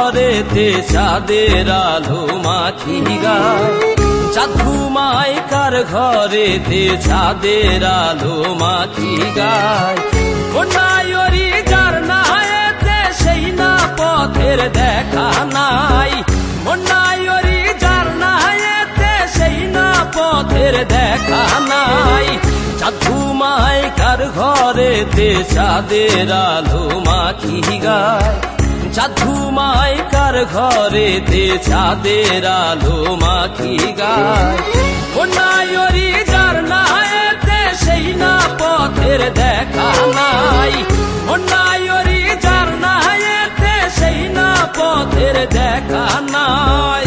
ঘরেতে চাঁদের আলো মাখি গায়। চাঁদ ঘুমায় কার ঘরেতে চাঁদের আলো মাখি গায়। নাই যার নায়েতে সেই না পথের দেখা নাই। নাই যার নায়েতে সেই না পথের দেখা নাই। চাঁদ ঘুমায় কার ঘরেতে চাঁদের আলো মাখি গায়। চাঁদ ঘুমায় কার ঘরেতে চাঁদের আলো মাখি গায়। নাই যার নায়েতে সেই না পথের দেখা নাই। নাই যার নায়েতে সেই না পথের দেখা নাই।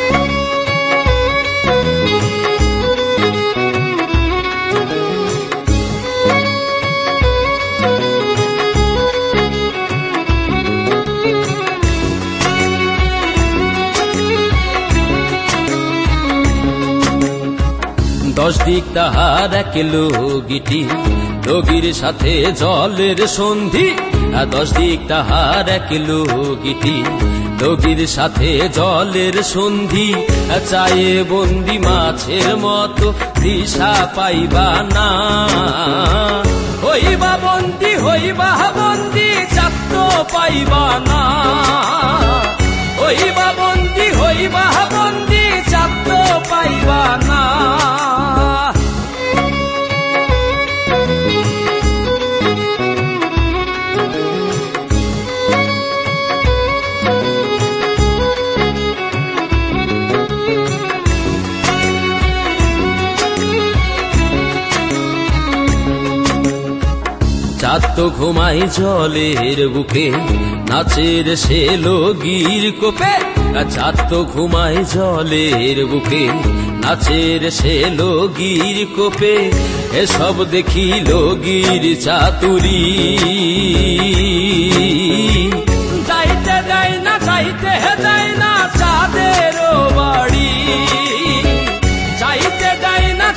দশ দিক তাহার এক লগিটি, লগির সাথে জলের সন্ধি। 10 দিক তাহার এক লগিটি, লগির সাথে জলের সন্ধি। চায়ে বন্দি মাছের মতো দিশা পাইবা না। হইবা বন্দি চাঁদ পাইবা না। হইবা বন্দি চাঁদ পাইবা না। চাঁদ তো ঘুমাই জলের বুকে, নাচের সে লগির কোপে। চাঁদ তো ঘুমাই জলের বুকে, নাচের সে লগির কোপে। এসব দেখি লগির চাতুরি। যাইতে যায় না চাঁদের বাড়ি। যাইতে যায় না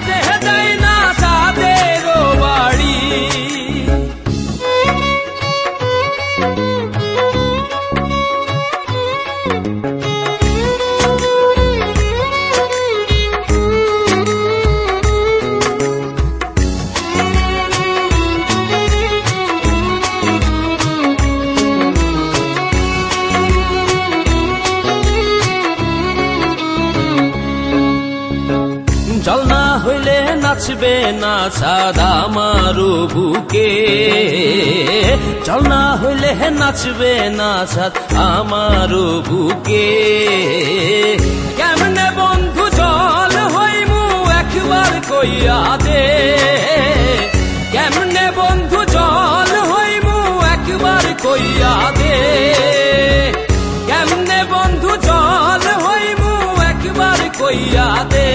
চাঁদের বাড়ি। জল না হইলে নাচবে না চাঁদ আমার বুকে। জল না হইলে নাচবে না চাঁদ আমার বুকে। কেমনে বন্ধু জল হইমু একবার কইয়া দে। কেমনে বন্ধু জল হইমু একবার কইয়া দে। কেমনে বন্ধু জল হইমু একবার কইয়া দে।